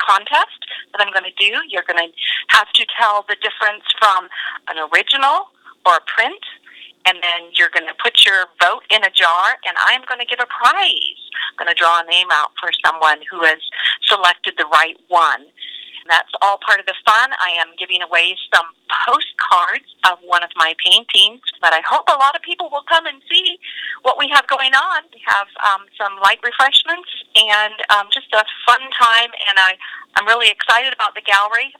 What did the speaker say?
contest that I'm going to do. You're going to have to tell the difference from an original or a print, and then you're going to put your vote in a jar, and I'm going to give a prize. I'm going to draw a name out for someone who has selected the right one. That's all part of the fun. I am giving away some postcards of one of my paintings, but I hope a lot of people will come and see what we have going on. We have some light refreshments and just a fun time, and I'm really excited about the gallery.